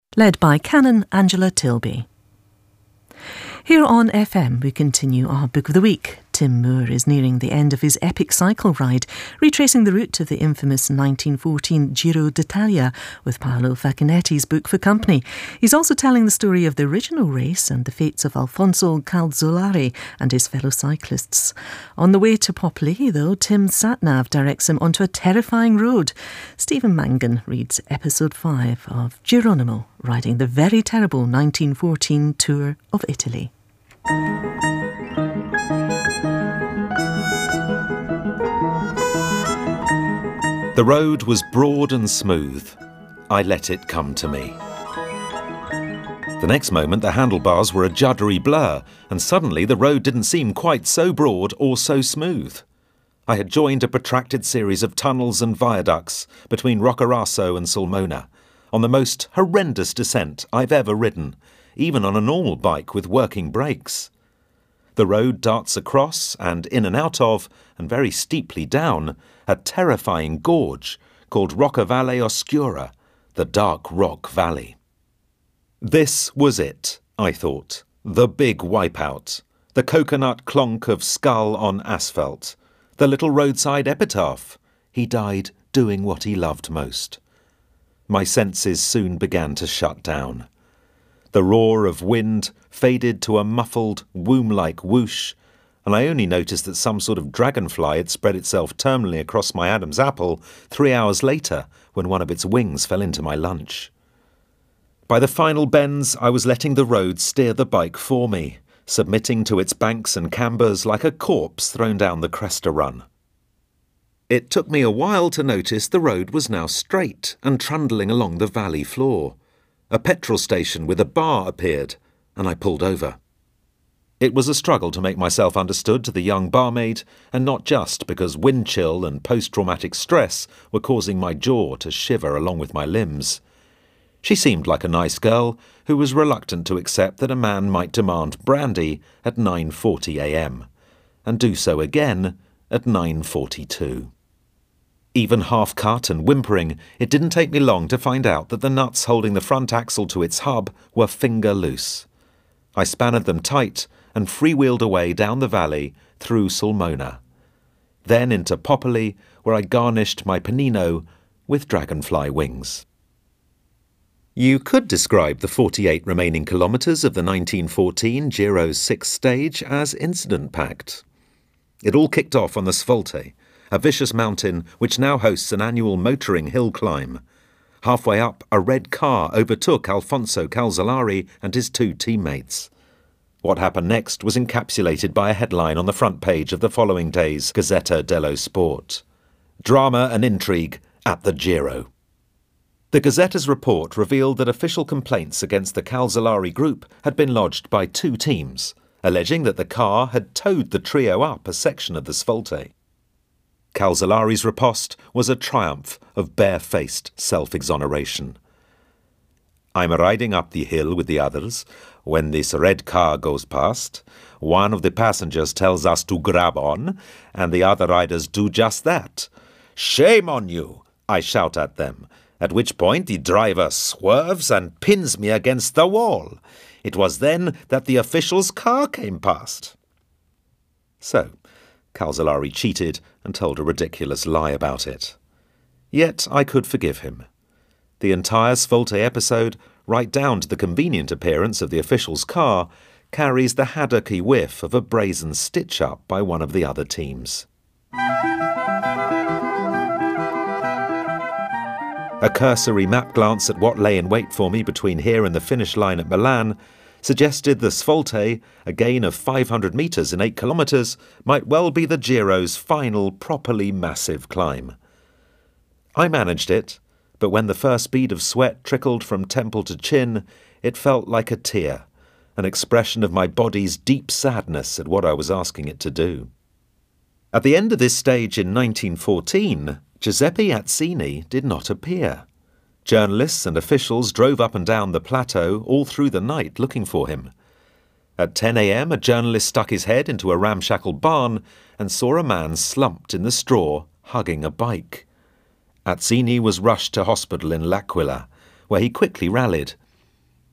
led by Canon Angela Tilby. Here on FM, we continue our Book of the Week. Tim Moore is nearing the end of his epic cycle ride, retracing the route of the infamous 1914 Giro d'Italia with Paolo Faccinetti's book for company. He's also telling the story of the original race and the fates of Alfonso Calzolari and his fellow cyclists. On the way to Popoli, though, Tim's sat-nav directs him onto a terrifying road. Stephen Mangan reads episode 5 of Geronimo, riding the very terrible 1914 Tour of Italy. The road was broad and smooth. I let it come to me. The next moment the handlebars were a juddery blur, and suddenly the road didn't seem quite so broad or so smooth. I had joined a protracted series of tunnels and viaducts between Roccaraso and Sulmona, on the most horrendous descent I've ever ridden, even on a normal bike with working brakes. The road darts across and in and out of, and very steeply down, a terrifying gorge called Roccavalle Oscura, the Dark Rock Valley. This was it, I thought, the big wipeout, the coconut clonk of skull on asphalt, the little roadside epitaph. He died doing what he loved most. My senses soon began to shut down. The roar of wind faded to a muffled, womb-like whoosh, and I only noticed that some sort of dragonfly had spread itself terminally across my Adam's apple 3 hours later when one of its wings fell into my lunch. By the final bends, I was letting the road steer the bike for me, submitting to its banks and cambers like a corpse thrown down the Cresta run. It took me a while to notice the road was now straight and trundling along the valley floor. A petrol station with a bar appeared, and I pulled over. It was a struggle to make myself understood to the young barmaid, and not just because wind chill and post-traumatic stress were causing my jaw to shiver along with my limbs. She seemed like a nice girl who was reluctant to accept that a man might demand brandy at 9:40 a.m, and do so again at 9:42. Even half-cut and whimpering, it didn't take me long to find out that the nuts holding the front axle to its hub were finger loose. I spanned them tight and freewheeled away down the valley through Sulmona. Then into Popoli, where I garnished my panino with dragonfly wings. You could describe the 48 remaining kilometres of the 1914 Giro's sixth stage as incident-packed. It all kicked off on the Sfolte, a vicious mountain which now hosts an annual motoring hill climb. Halfway up, a red car overtook Alfonso Calzolari and his two teammates. What happened next was encapsulated by a headline on the front page of the following day's Gazzetta dello Sport. Drama and intrigue at the Giro. The Gazzetta's report revealed that official complaints against the Calzolari group had been lodged by two teams, alleging that the car had towed the trio up a section of the Sfolte. Calzolari's riposte was a triumph of barefaced self-exoneration. I'm riding up the hill with the others when this red car goes past. One of the passengers tells us to grab on, and the other riders do just that. "Shame on you!" I shout at them, at which point the driver swerves and pins me against the wall. It was then that the official's car came past. So, Calzolari cheated and told a ridiculous lie about it. Yet I could forgive him. The entire Sfolte episode, right down to the convenient appearance of the official's car, carries the haddocky whiff of a brazen stitch-up by one of the other teams. A cursory map glance at what lay in wait for me between here and the finish line at Milan suggested the Sfolte, a gain of 500 metres in 8 kilometres, might well be the Giro's final properly massive climb. I managed it, but when the first bead of sweat trickled from temple to chin, it felt like a tear, an expression of my body's deep sadness at what I was asking it to do. At the end of this stage in 1914, Giuseppe Atzini did not appear. Journalists and officials drove up and down the plateau all through the night looking for him. At 10 a.m, a journalist stuck his head into a ramshackle barn and saw a man slumped in the straw, hugging a bike. Atzini was rushed to hospital in L'Aquila, where he quickly rallied.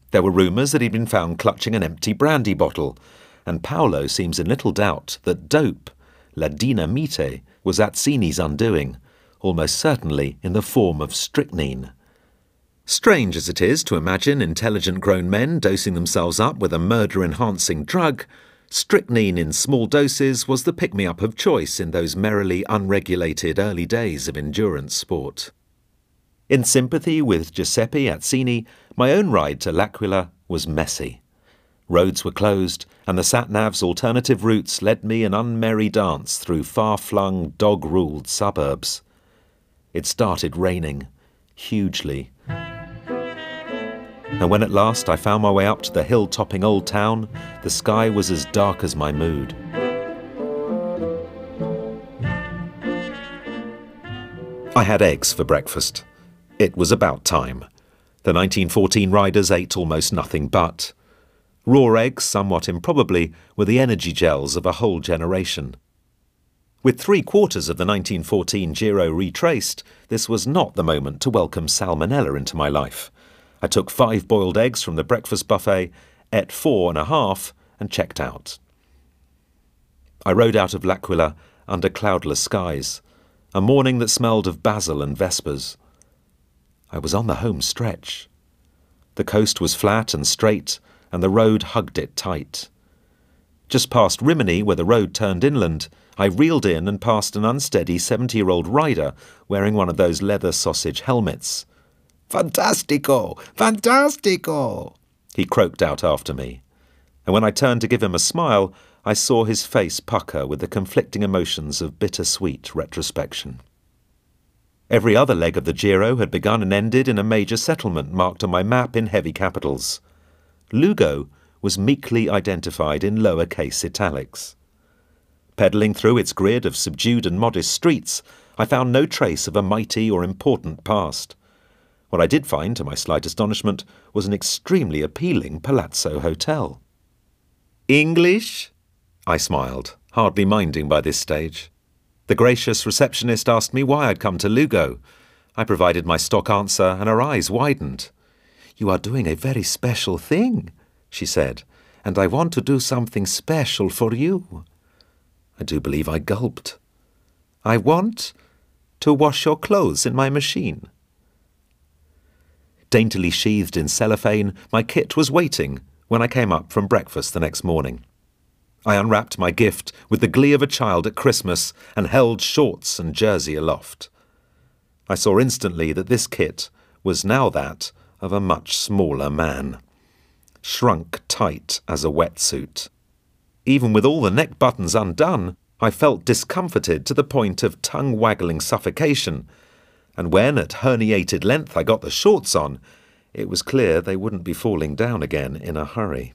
There were rumours that he'd been found clutching an empty brandy bottle, and Paolo seems in little doubt that dope, la dinamite, was Atzini's undoing, almost certainly in the form of strychnine. Strange as it is to imagine intelligent grown men dosing themselves up with a murder-enhancing drug, strychnine in small doses was the pick-me-up of choice in those merrily unregulated early days of endurance sport. In sympathy with Giuseppe Atzini, my own ride to L'Aquila was messy. Roads were closed, and the sat-nav's alternative routes led me an unmerry dance through far-flung, dog-ruled suburbs. It started raining, hugely. And when at last I found my way up to the hill-topping old town, the sky was as dark as my mood. I had eggs for breakfast. It was about time. The 1914 riders ate almost nothing but. Raw eggs, somewhat improbably, were the energy gels of a whole generation. With 3/4 of the 1914 Giro retraced, this was not the moment to welcome salmonella into my life. I took 5 boiled eggs from the breakfast buffet, ate 4.5, and checked out. I rode out of L'Aquila under cloudless skies, a morning that smelled of basil and vespers. I was on the home stretch. The coast was flat and straight, and the road hugged it tight. Just past Rimini, where the road turned inland, I reeled in and passed an unsteady 70-year-old rider wearing one of those leather sausage helmets. "Fantastico! Fantastico!" he croaked out after me. And when I turned to give him a smile, I saw his face pucker with the conflicting emotions of bittersweet retrospection. Every other leg of the Giro had begun and ended in a major settlement marked on my map in heavy capitals. Lugo was meekly identified in lower-case italics. Pedalling through its grid of subdued and modest streets, I found no trace of a mighty or important past. What I did find, to my slight astonishment, was an extremely appealing palazzo hotel. "English?" I smiled, hardly minding by this stage. The gracious receptionist asked me why I'd come to Lugo. I provided my stock answer, and her eyes widened. "You are doing a very special thing," she said, "and I want to do something special for you." I do believe I gulped. "I want to wash your clothes in my machine." Daintily sheathed in cellophane, my kit was waiting when I came up from breakfast the next morning. I unwrapped my gift with the glee of a child at Christmas and held shorts and jersey aloft. I saw instantly that this kit was now that of a much smaller man, shrunk tight as a wetsuit. Even with all the neck buttons undone, I felt discomforted to the point of tongue-waggling suffocation, and when at herniated length I got the shorts on, it was clear they wouldn't be falling down again in a hurry.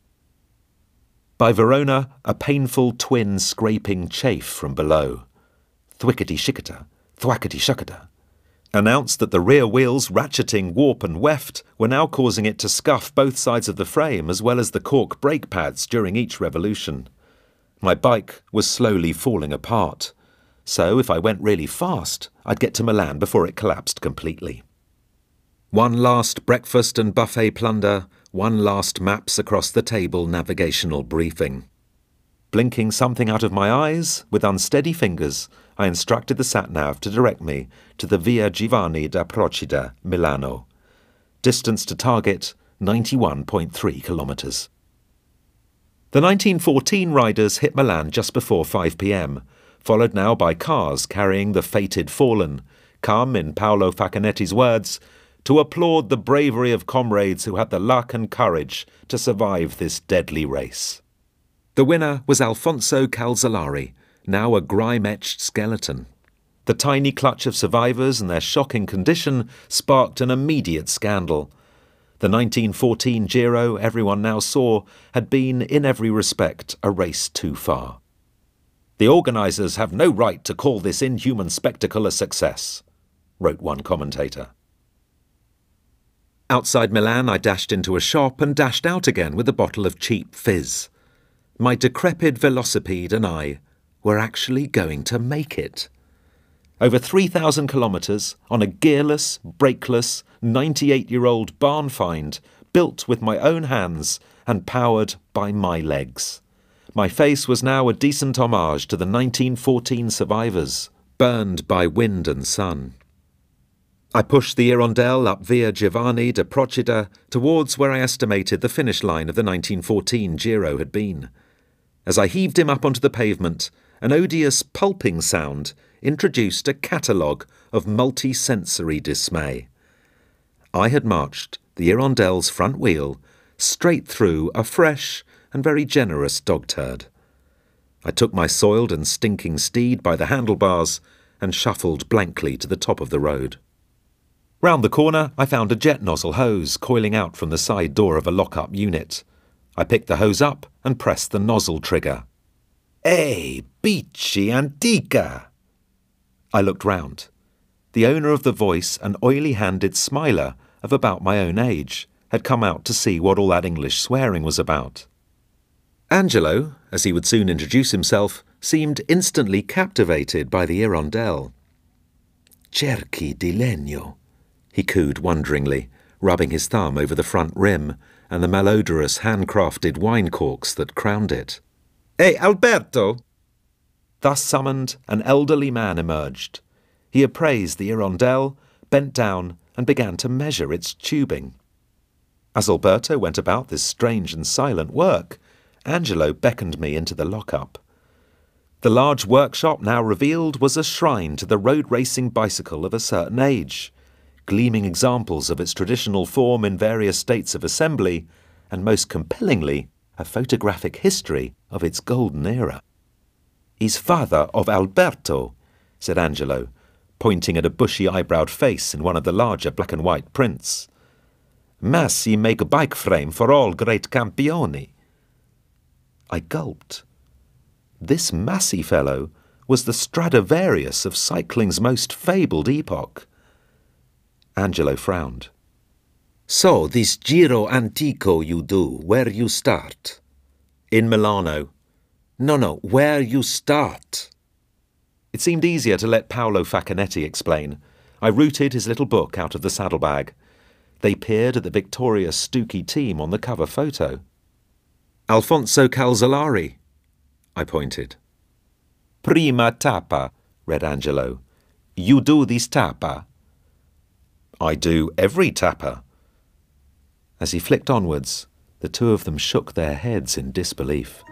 By Verona, a painful twin scraping chafe from below, thwickety-shicketa, thwackety-shucketa, announced that the rear wheels, ratcheting warp and weft, were now causing it to scuff both sides of the frame as well as the cork brake pads during each revolution. My bike was slowly falling apart, so if I went really fast, I'd get to Milan before it collapsed completely. One last breakfast and buffet plunder, one last maps across the table navigational briefing. Blinking something out of my eyes, with unsteady fingers, I instructed the sat-nav to direct me to the Via Giovanni da Procida, Milano. Distance to target, 91.3 kilometres. The 1914 riders hit Milan just before 5 p.m, followed now by cars carrying the fated fallen, come, in Paolo Facconetti's words, to applaud the bravery of comrades who had the luck and courage to survive this deadly race. The winner was Alfonso Calzolari, now a grime-etched skeleton. The tiny clutch of survivors and their shocking condition sparked an immediate scandal. The 1914 Giro, everyone now saw, had been, in every respect, a race too far. "The organisers have no right to call this inhuman spectacle a success," wrote one commentator. Outside Milan, I dashed into a shop and dashed out again with a bottle of cheap fizz. My decrepit velocipede and I were actually going to make it. Over 3,000 kilometres on a gearless, brakeless, 98-year-old barn find, built with my own hands and powered by my legs. My face was now a decent homage to the 1914 survivors, burned by wind and sun. I pushed the Hirondelle up Via Giovanni da Procida towards where I estimated the finish line of the 1914 Giro had been. As I heaved him up onto the pavement, an odious pulping sound introduced a catalogue of multi-sensory dismay. I had marched the Hirondelle's front wheel straight through a fresh and very generous dog turd. I took my soiled and stinking steed by the handlebars and shuffled blankly to the top of the road. Round the corner, I found a jet nozzle hose coiling out from the side door of a lock-up unit. I picked the hose up and pressed the nozzle trigger. "Hey, bici antica!" I looked round. The owner of the voice, an oily-handed smiler of about my own age, had come out to see what all that English swearing was about. Angelo, as he would soon introduce himself, seemed instantly captivated by the Hirondelle. "Cerchi di legno," he cooed wonderingly, rubbing his thumb over the front rim and the malodorous handcrafted wine corks that crowned it. "Hey, Alberto!" Thus summoned, an elderly man emerged. He appraised the Hirondelle, bent down, and began to measure its tubing. As Alberto went about this strange and silent work, Angelo beckoned me into the lock-up. The large workshop now revealed was a shrine to the road racing bicycle of a certain age, gleaming examples of its traditional form in various states of assembly, and most compellingly, a photographic history of its golden era. "He's father of Alberto," said Angelo, pointing at a bushy-eyebrowed face in one of the larger black-and-white prints. "Massi make a bike frame for all great campioni." I gulped. This Massi fellow was the Stradivarius of cycling's most fabled epoch. Angelo frowned. "So, this Giro Antico you do, where you start?" "In Milano." No, where you start?" It seemed easier to let Paolo Facchinetti explain. I rooted his little book out of the saddlebag. They peered at the victorious Stuckey team on the cover photo. "Alfonso Calzolari," I pointed. "Prima tappa," read Angelo. "You do this tappa." "I do every tappa." As he flicked onwards, the two of them shook their heads in disbelief.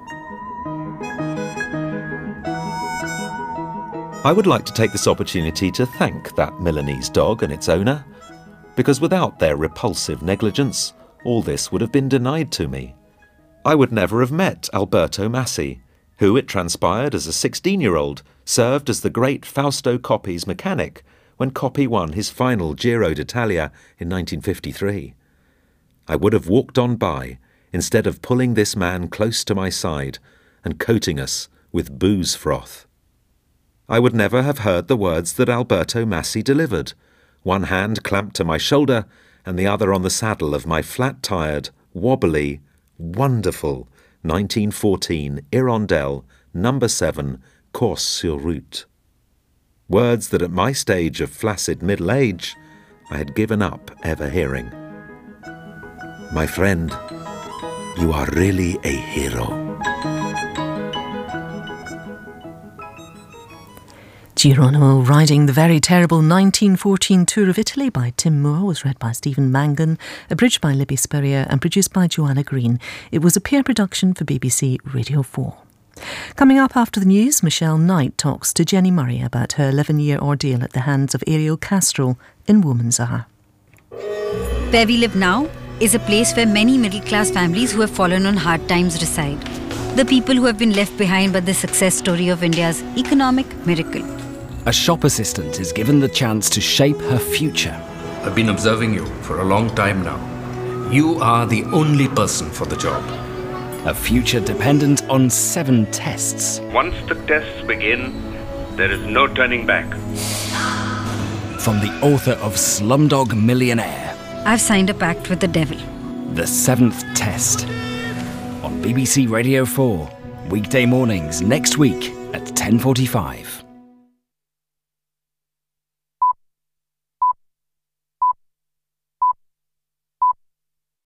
I would like to take this opportunity to thank that Milanese dog and its owner, because without their repulsive negligence, all this would have been denied to me. I would never have met Alberto Massi, who, it transpired as a 16-year-old, served as the great Fausto Coppi's mechanic when Coppi won his final Giro d'Italia in 1953. I would have walked on by instead of pulling this man close to my side and coating us with booze froth. I would never have heard the words that Alberto Massi delivered, one hand clamped to my shoulder and the other on the saddle of my flat-tired, wobbly, wonderful 1914 Hirondelle No. 7 Course sur Route. Words that at my stage of flaccid middle age I had given up ever hearing. My friend, you are really a hero. Geronimo riding the very terrible 1914 Tour of Italy by Tim Moore was read by Stephen Mangan, abridged by Libby Spurrier and produced by Joanna Green. It was a peer production for BBC Radio 4. Coming up after the news, Michelle Knight talks to Jenny Murray about her 11-year ordeal at the hands of Ariel Castro in Womanzar. Where we live now is a place where many middle-class families who have fallen on hard times reside. The people who have been left behind by the success story of India's economic miracle. A shop assistant is given the chance to shape her future. I've been observing you for a long time now. You are the only person for the job. A future dependent on 7 tests. Once the tests begin, there is no turning back. From the author of Slumdog Millionaire. I've signed a pact with the devil. The 7th test. On BBC Radio 4, weekday mornings next week at 10:45.